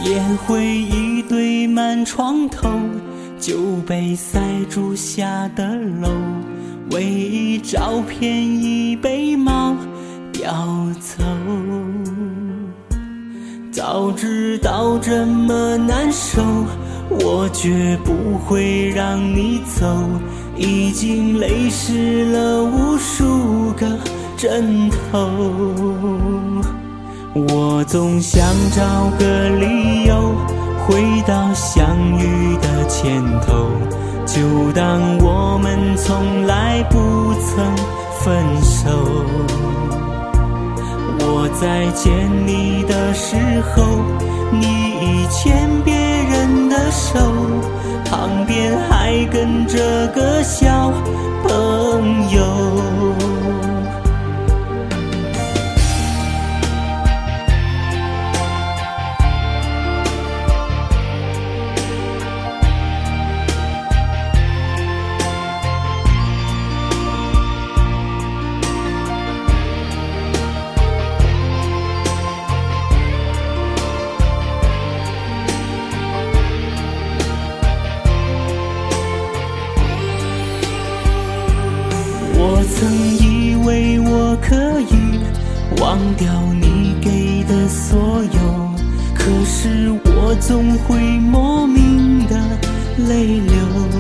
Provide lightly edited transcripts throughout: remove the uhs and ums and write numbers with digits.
也会一堆满床头，就被塞住下的楼，唯一照片已被猫叼走。早知道这么难受，我绝不会让你走，已经泪湿了无数个枕头。我总想找个理由回到相遇的前头，就当我们从来不曾分手。我在见你的时候，你已牵别人的手，旁边还跟着个小朋友。我曾以为我可以忘掉你给的所有，可是我总会莫名的泪流。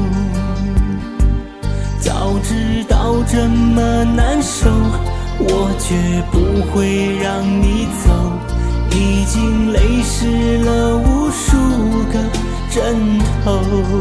早知道这么难受，我绝不会让你走，已经泪湿了无数个枕头。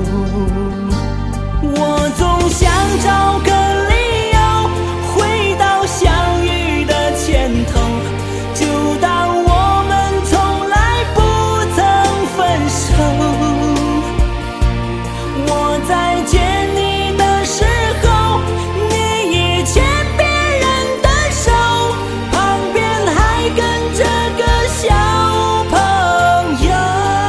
我总想找个理由回到相遇的前头，就当我们从来不曾分手。我在见你的时候，你已牵别人的手，旁边还跟着个小朋友。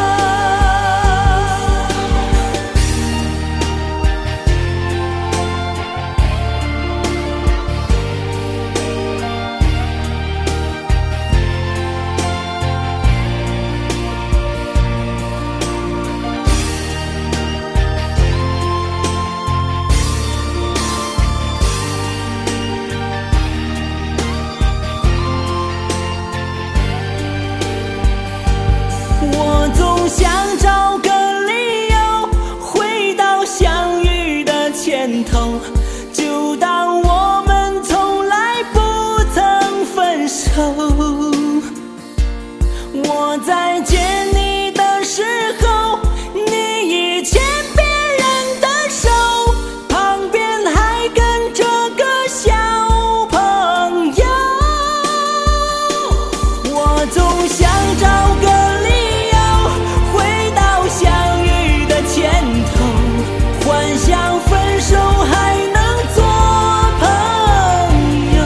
我总想找个理由回到相遇的前头，就当我们从来不曾分手。我在见你的时候，你已牵别人的手，旁边还跟着个小朋友。我总想找个幻想分手还能做朋友，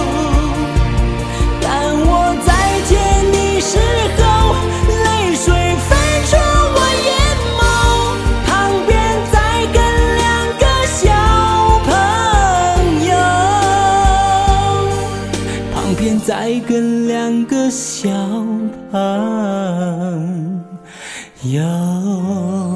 但我在见你时候，泪水飞出我眼眸，旁边再跟两个小朋友，旁边再跟两个小朋友。